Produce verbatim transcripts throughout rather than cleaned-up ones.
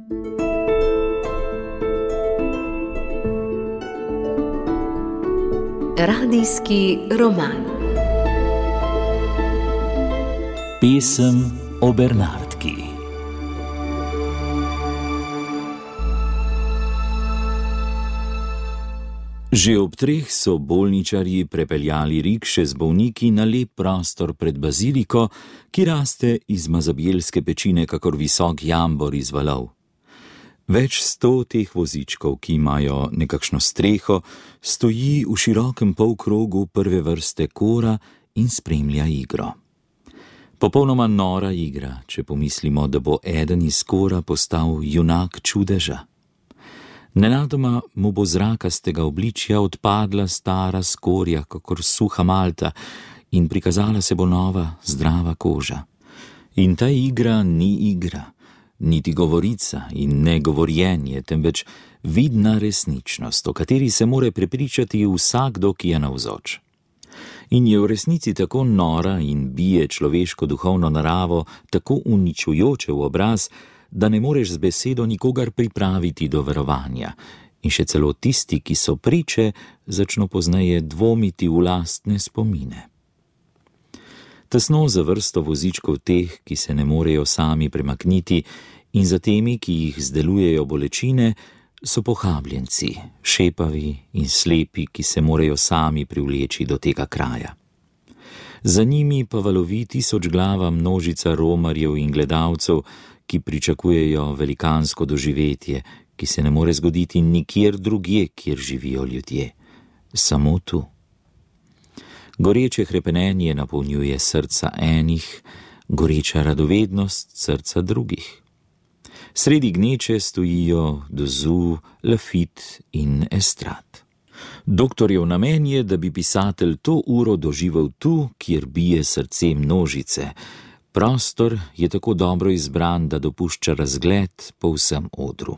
Radijski roman. Pesem o Bernardki. Že ob treh so bolničarji prepeljali rikše z bolniki na lep prostor pred baziliko, ki raste iz mazabjelske pečine kakor visok jambor iz valov. Več sto teh vozičkov, ki imajo nekakšno streho, stoji v širokem polkrogu prve vrste kora in spremlja igro. Popolnoma nora igra, če pomislimo, da bo eden iz kora postal junak čudeža. Nenadoma mu bo z rakastega obličja odpadla stara skorja, kakor suha malta, in prikazala se bo nova, zdrava koža. In ta igra ni igra, niti govorica in ne govorjenje, temveč vidna resničnost, o kateri se more prepričati vsakdo, ki je navzoč. In je v resnici tako nora in bije človeško duhovno naravo tako uničujoče v obraz, da ne moreš z besedo nikogar pripraviti do verovanja, in še celo tisti, ki so priče, začno pozneje dvomiti v lastne spomine. Tesno za vrsto vozičkov teh, ki se ne morejo sami premakniti, in za temi, ki jih zdelujejo bolečine, so pohabljenci, šepavi in slepi, ki se morejo sami privleči do tega kraja. Za njimi pa valovi tisočglava množica romarjev in gledalcev, ki pričakujejo velikansko doživetje, ki se ne more zgoditi nikjer drugje, kjer živijo ljudje. Samo tu. Goreče hrepenenje napolnjuje srca enih, goreča radovednost srca drugih. Sredi gneče stojijo Dozu, Lafitte in Estrade. Doktorjev namen je, da bi pisatelj to uro doživel tu, kjer bije srce množice. Prostor je tako dobro izbran, da dopušča razgled po vsem odru.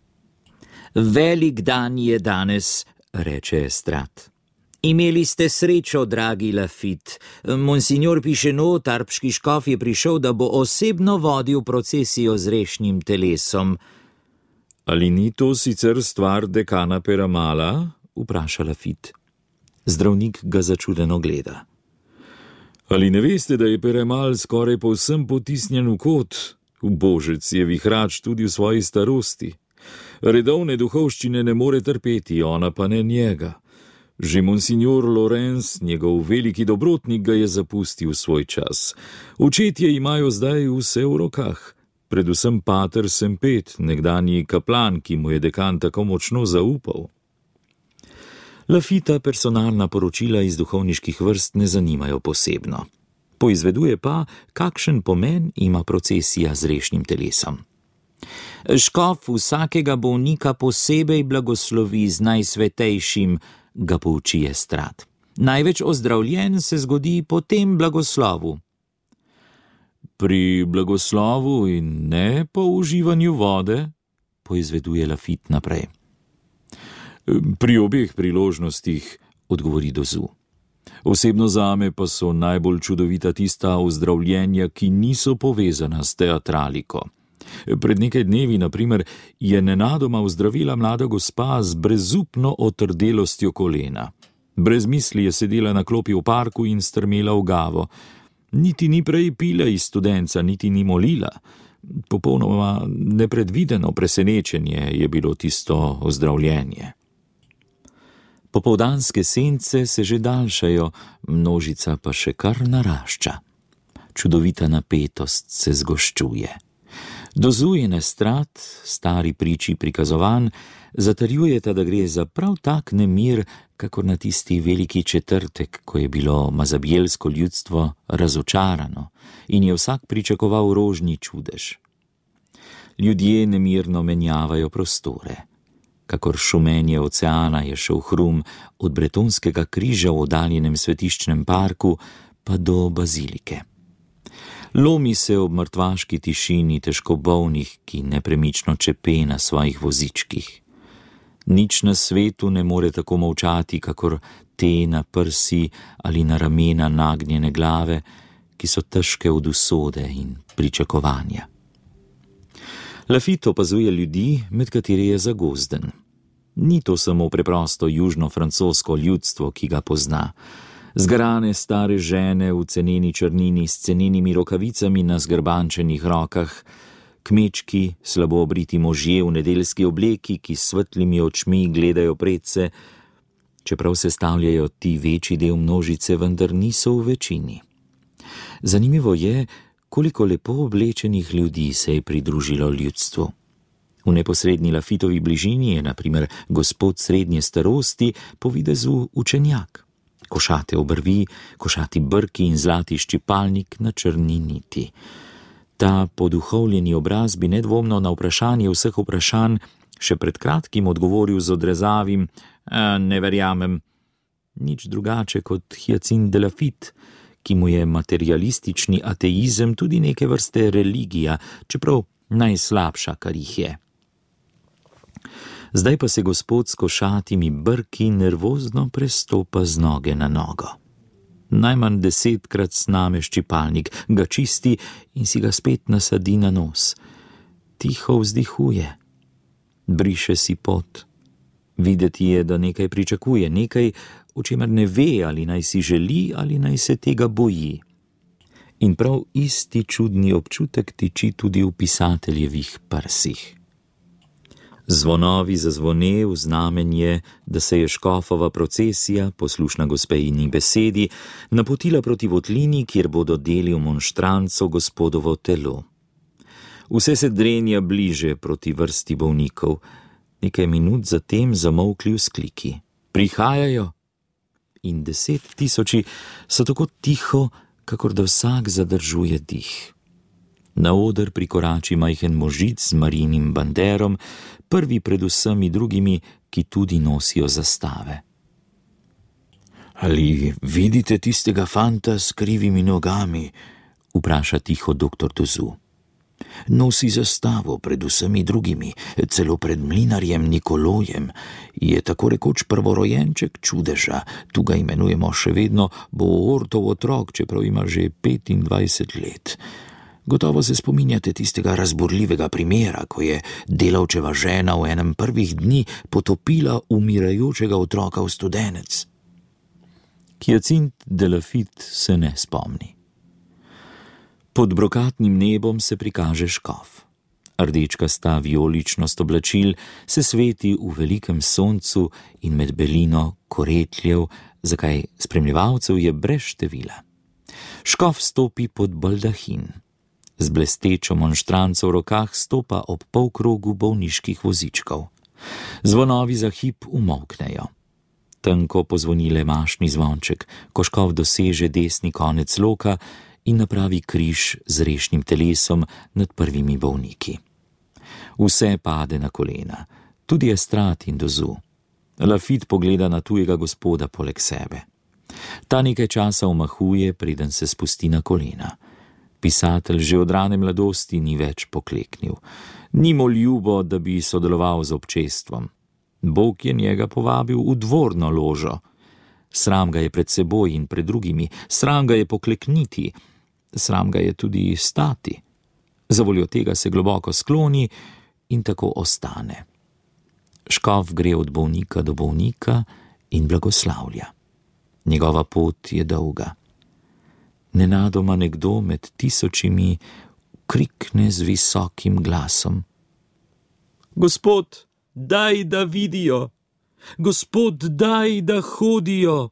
Velik dan je danes, reče Estrade. Imeli ste srečo, dragi Lafitte. Monsignor Pišeno, tarpški škof, je prišel, da bo osebno vodil procesijo z rešnim telesom. Ali ni to sicer stvar dekana Peramala? Vpraša Lafitte. Zdravnik ga začudeno gleda. Ali ne veste, da je Peramal skoraj povsem potisnjen v kot? Ubožec je vihrač tudi v svoji starosti. Redovne duhovščine ne more trpeti, ona pa ne njega. Že monsignor Lorenz, njegov veliki dobrotnik, ga je zapustil svoj čas. Očetje imajo zdaj vse v rokah. Predvsem pater Sempet, nekdanji kaplan, ki mu je dekan tako močno zaupal. Lafitta personalna poročila iz duhovniških vrst ne zanimajo posebno. Poizveduje pa, kakšen pomen ima procesija z rešnim telesom. Škof vsakega bolnika posebej blagoslovi z najsvetejšim, ga pouči Estrade. Največ ozdravljen se zgodi po tem blagoslovu. Pri blagoslovu in ne po uživanju vode, poizveduje Lafitte naprej. Pri obeh priložnostih, odgovori Dozu. Osebno zame pa so najbolj čudovita tista ozdravljenja, ki niso povezana s teatraliko. Pred nekaj dnevi, na primer, je nenadoma ozdravila mlada gospa z brezupno otrdelostjo kolena. Brez misli je sedela na klopi v parku in strmela v gavo. Niti ni prej pila iz studenca, niti ni molila. Popolnoma nepredvideno presenečenje je bilo tisto ozdravljenje. Popoldanske sence se že daljšajo, množica pa še kar narašča. Čudovita napetost se zgoščuje. Dozu in Estrade, stari priči prikazovan, zatrjujeta, da gre za prav tak nemir, kakor na tisti veliki četrtek, ko je bilo mazabjelsko ljudstvo razočarano in je vsak pričakoval rožni čudež. Ljudje nemirno menjavajo prostore. Kakor šumenje oceana je šel hrum od bretonskega križa v oddaljenem svetiščnem parku pa do bazilike. Lomi se ob mrtvaški tišini težko bolnih, ki nepremično čepe na svojih vozičkih. Nič na svetu ne more tako molčati, kakor te na prsi ali na ramena nagnjene glave, ki so težke od usode in pričakovanja. Lafitte opazuje ljudi, med kateri je zagozden. Ni to samo preprosto južno-francosko ljudstvo, ki ga pozna. Zgrane stare žene v ceneni črnini s cenenimi rokavicami na zgrbančenih rokah, kmečki, slabo obriti možje v nedeljski obleki, ki s svetlimi očmi gledajo predse, čeprav sestavljajo ti večji del množice, vendar niso v večini. Zanimivo je, koliko lepo oblečenih ljudi se je pridružilo ljudstvu. V neposredni Lafittovi bližini je na primer gospod srednje starosti, po videzu učenjak. Košate obrvi, košati brki in zlati ščipalnik na črni niti. Ta poduhovljeni obraz bi nedvomno na vprašanje vseh vprašanj še pred kratkim odgovoril z odrezavim: ne verjamem. Nič drugače kot Hyacinthe de Laffitte, ki mu je materialistični ateizem tudi neke vrste religija, čeprav najslabša, kar jih je. Zdaj pa se gospod s košatimi brki nervozno prestopa z noge na nogo. Najmanj desetkrat sname ščipalnik, ga čisti in si ga spet nasadi na nos. Tiho vzdihuje. Briše si pot. Videti je, da nekaj pričakuje, nekaj, o čemer ne ve, ali naj si želi, ali naj se tega boji. In prav isti čudni občutek tiči tudi v pisateljevih prsih. Zvonovi zazvone v znamenje, da se je škofova procesija, poslušna gospejini besedi, napotila proti votlini, kjer bodo deli v monštranco gospodovo telo. Vse se drenja bliže proti vrsti bolnikov. Nekaj minut zatem zamolkli vzkliki. Prihajajo! In deset tisoči so tako tiho, kakor da vsak zadržuje dih. Na oder prikorači majhen možic z Marijinim banderom, prvi pred vsemi drugimi, ki tudi nosijo zastave. Ali vidite tistega fanta s krivimi nogami? Vpraša tiho doktor Dozu. Nosi zastavo pred vsemi drugimi, celo pred mlinarjem Nikolojem. Je tako rekoč prvorojenček čudeža, tu ga imenujemo še vedno Boortov otrok, čeprav ima že petindvajset let. Gotovo se spominjate tistega razburljivega primera, ko je delavčeva žena v enem prvih dni potopila umirajočega otroka v studenec. Hyacinthe de Laffitte se ne spomni. Pod brokatnim nebom se prikaže škof. Rdečkasta vijoličnost oblačil se sveti v velikem soncu in med belino koretljev, zakaj spremljevalcev je brez števila. Škof stopi pod baldahin. Z blestečo monštranco v rokah stopa ob polkrogu bolniških vozičkov. Zvonovi za hip umolknejo. Tanko pozvoni le mašni zvonček, ko škof doseže desni konec loka in napravi križ z rešnim telesom nad prvimi bolniki. Vse pade na kolena, tudi Estrat in Dozu. Laffitte pogleda na tujega gospoda poleg sebe. Ta nekaj časa omahuje, preden se spusti na kolena. Pisatelj že od rane mladosti ni več pokleknil. Ni mu ljubo, da bi sodeloval z občestvom. Bog je njega povabil v dvorno ložo. Sram ga je pred seboj in pred drugimi, sram ga je poklekniti, sram ga je tudi stati. Zavoljo tega se globoko skloni in tako ostane. Škof gre od bolnika do bolnika in blagoslavlja. Njegova pot je dolga. Nenadoma nekdo med tisočimi krikne z visokim glasom. Gospod, daj, da vidijo! Gospod, daj, da hodijo!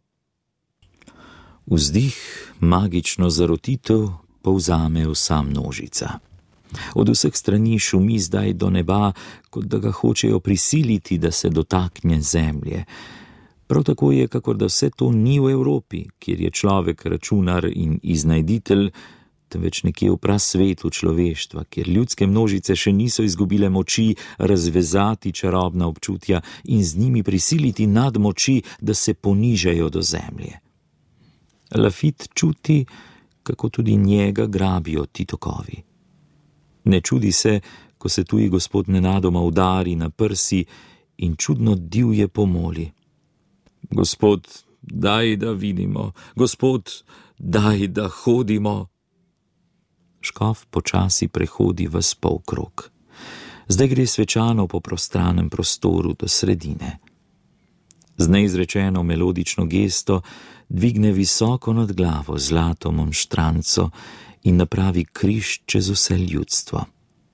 Vzdih, magično zarotitev, povzame vsa množica. Od vseh strani šumi zdaj do neba, kot da ga hočejo prisiliti, da se dotakne zemlje. Prav tako je, kakor da vse to ni v Evropi, kjer je človek računar in iznajditelj, temveč nekje v prasvetu človeštva, kjer ljudske množice še niso izgubile moči razvezati čarobna občutja in z njimi prisiliti nad moči, da se ponižajo do zemlje. Laffitte čuti, kako tudi njega grabijo ti tokovi. Ne čudi se, ko se tuji gospod nenadoma udari na prsi in čudno divje pomoli. Gospod, daj, da vidimo, gospod, daj, da hodimo. Škof počasi prehodi ves polkrog. Zdaj gre svečano po prostranem prostoru do sredine. Z neizrečeno melodično gesto dvigne visoko nad glavo zlato monštranco in napravi križ čez vse ljudstvo.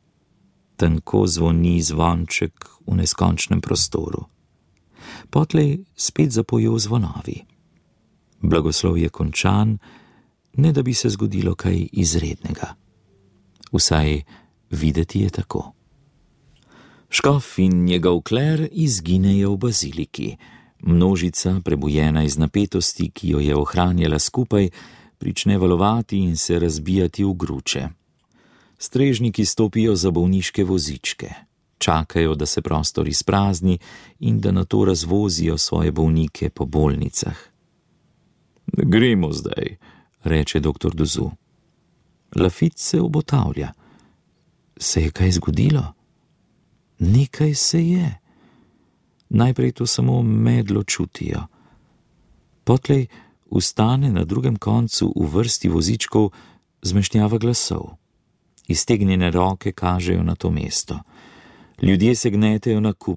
Tanko zvoni zvonček v neskončnem prostoru. Potlej spet zapojejo zvonovi. Blagoslov je končan, ne da bi se zgodilo kaj izrednega. Vsaj videti je tako. Škof in njegov kler izginejo v baziliki. Množica, prebujena iz napetosti, ki jo je ohranjala skupaj, prične valovati in se razbijati v gruče. Strežniki stopijo za bolniške vozičke, čakajo, da se prostor izprazni in da nato razvozijo svoje bolnike po bolnicah. Gremo zdaj, reče doktor Dozu. Lafitte se obotavlja. Se je kaj zgodilo? Nekaj se je. Najprej to samo medlo čutijo. Potlej vstane na drugem koncu v vrsti vozičkov zmešnjava glasov. Iztegnjene roke kažejo na to mesto. Ljudje se gnetejo na kup.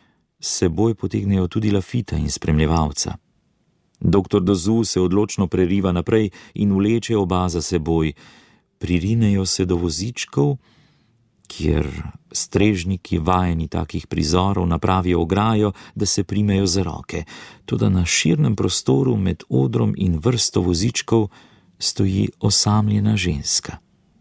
S seboj potegnejo tudi Lafita in spremljevalca. Doktor Dozu se odločno preriva naprej in vleče oba za seboj. Pririnejo se do vozičkov, kjer strežniki, vajeni takih prizorov, napravijo ograjo, da se primejo za roke. Toda na širnem prostoru med odrom in vrsto vozičkov stoji osamljena ženska.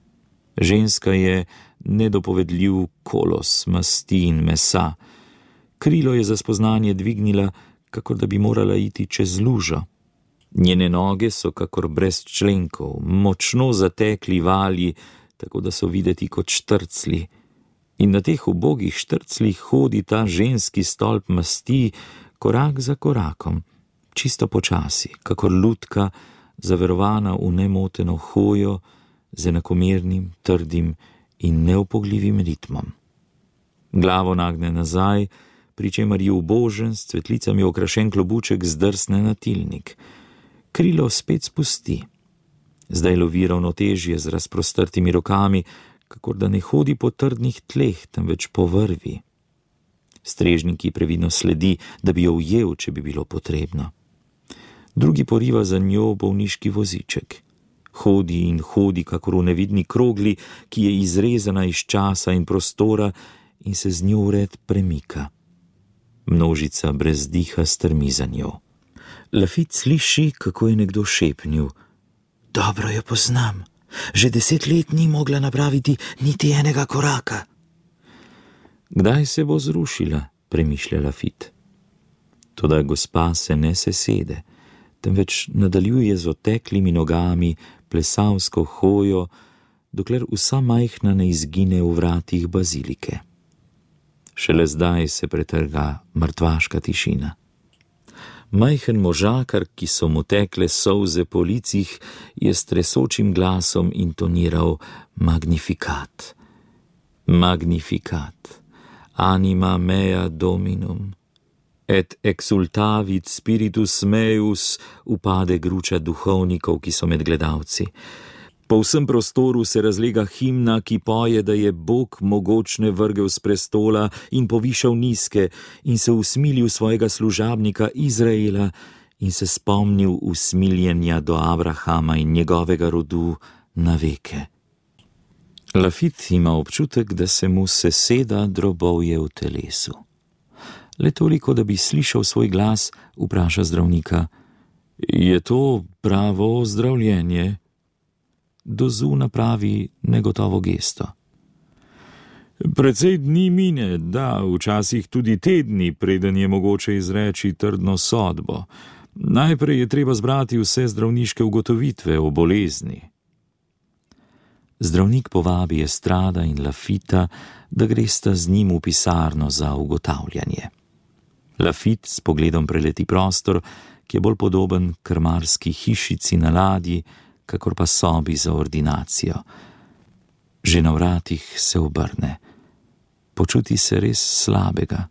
Ženska je nedopovedljiv kolos masti in mesa. Krilo je za spoznanje dvignila, kakor da bi morala iti čez lužo. Njene noge so kakor brez členkov, močno zatekli valji, tako da so videti kot štrcli. In na teh ubogih štrclih hodi ta ženski stolp masti korak za korakom, čisto počasi, kakor lutka, zaverovana v nemoteno hojo, z enakomernim, trdim in neupogljivim ritmom. Glavo nagne nazaj, pri čemer ji ubožen, s cvetlicami okrašen klobuček zdrsne na tilnik. Krilo spet spusti. Zdaj lovi ravnotežje z razprostrtimi rokami, kakor da ne hodi po trdnih tleh, temveč po vrvi. Strežniki previdno sledi, da bi jo ujel, če bi bilo potrebno. Drugi poriva za njo bolniški voziček. Hodi in hodi, kakor v nevidni krogli, ki je izrezana iz časa in prostora in se z njo vred premika. Množica brez diha strmi za njo. Lafitte sliši, kako je nekdo šepnil. Dobro jo poznam. Že deset let ni mogla napraviti niti enega koraka. Kdaj se bo zrušila, premišlja Lafitte. Toda gospa se ne sesede, temveč nadaljuje z oteklimi nogami plesavsko hojo, dokler vsa majhna ne izgine v vratih bazilike. Šele zdaj se pretrga mrtvaška tišina. Majhen možakar, ki so mu tekle solze po licih, je s tresočim glasom intoniral Magnificat. Magnificat. Anima mea dominum. Et exultavit spiritus meus, upade gruča duhovnikov, ki so med gledalci. Po vsem prostoru se razlega himna, ki poje, da je Bog mogočne vrgel s prestola in povišal nizke in se usmilil svojega služabnika Izraela in se spomnil usmiljenja do Abrahama in njegovega rodu na veke. Lafitte ima občutek, da se mu seseda drobovje v telesu. Le toliko, da bi slišal svoj glas, vpraša zdravnika. Je to pravo ozdravljenje? Dozu napravi negotovo gesto. Precej dni mine, da, včasih tudi tedni, preden je mogoče izreči trdno sodbo. Najprej je treba zbrati vse zdravniške ugotovitve o bolezni. Zdravnik povabi Estrada in Lafita, da gresta z njim v pisarno za ugotavljanje. Lafitte s pogledom preleti prostor, ki je bolj podoben krmarski hišici na ladji, kakor pa sobi za ordinacijo. Že na vratih se obrne. Počuti se res slabega.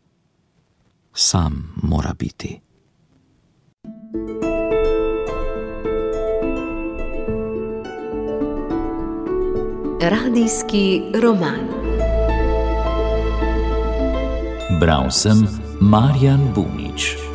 Sam mora biti. Radijski roman. Bral sem Marjan Bunič.